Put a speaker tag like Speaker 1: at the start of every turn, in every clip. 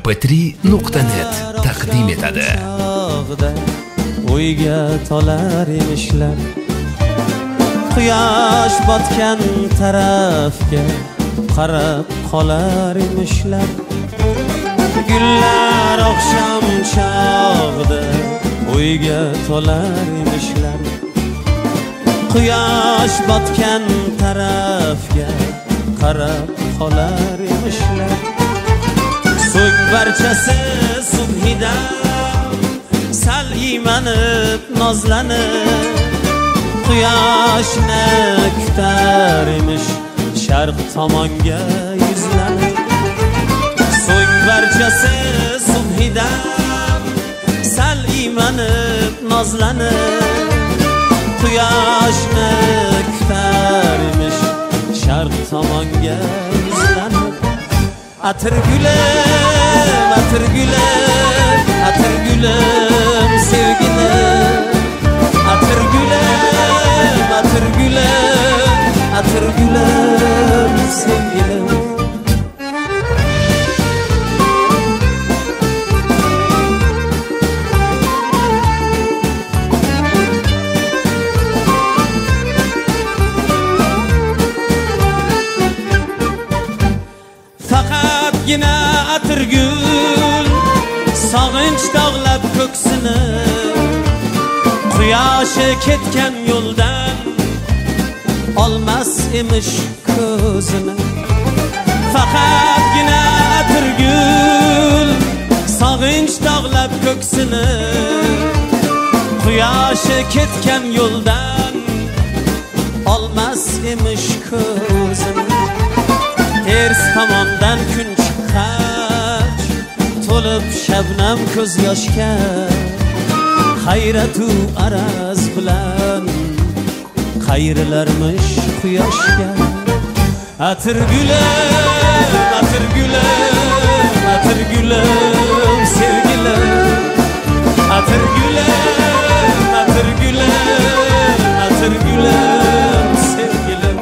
Speaker 1: vipmp3.net taqdim etadi.
Speaker 2: O'yga tolar emishlar, quyosh botgan tarafga qarab qolar emishlar. Gullar oqshom chog'ida o'yga tolar emishlar, quyosh botgan tarafga qarab qolar emishlar. So'ng barchasi subhida sal iymanib nozlanib quyoshni kutar emish, sharq tomonga yuzlanib. So'ng barchasi subhida sal iymanib nozlanib quyoshni kutar emish, sharq tomonga yuzlanib. Atir gulim, atir gulim, atir gulim sevgilim. Atir gulim, atir gulim, atir gulim sevgilim. Faqatgina atirgul sog'inch dog'lab ko'ksini, quyoshi ketgan yo'ldan olmas emish ko'zini. Faqatgina atirgul sog'inch dog'lab ko'ksini, quyoshi ketgan yo'ldan olmas emish ko'zini. Ters tomondan kun chiqqach to'lib shabnam ko'z yoshga, hayratu araz bilan qayrilarmish quyoshga. Atir gulim, atir gulim, atir gulim sevgilim. Atir gulim, atir gulim, atir gulim sevgilim.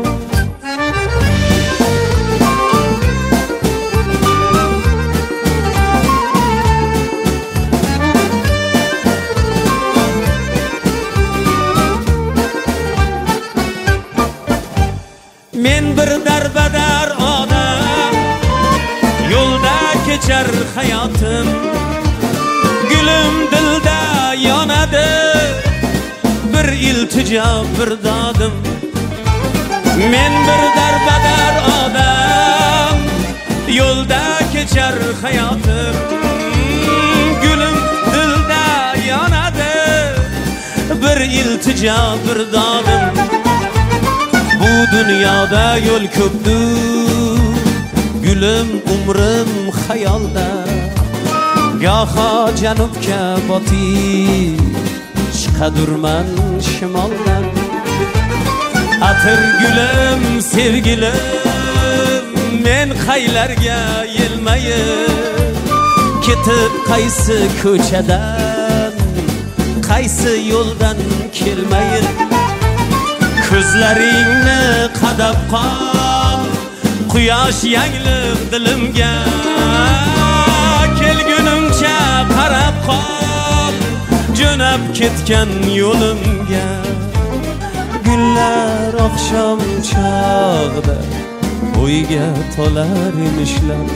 Speaker 2: Men bir darbadar odam, yo'lda kechar hayotim. Gulim dilda yonadi, bir iltijo bir dodim. Men bir darbadar odam, yo'lda kechar hayotim. Gulim dilda yonadi, bir iltijo bir dodim. Bu dunyoda yo'l ko'pdir, gulim umrim xayolda. Goho janubga botib chiqadurman shimoldan. Atir gulim sevgilim, men qaylarga yelmayib ketib qaysi ko'chadan, qaysi yo'ldan kelmayib. Ko'zlaringni qadab qol, quyosh yanglib dilimga. Kelgunimcha qarab qol, jo'nab ketgan yo'limga. Gullar oqshom chog'ida o'yga tolar emishlar,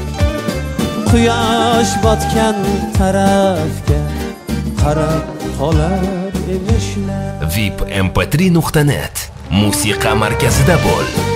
Speaker 2: quyosh botgan tarafga qarab qolar emishlar.
Speaker 1: vipmp3.net musiqa markazida bo'l.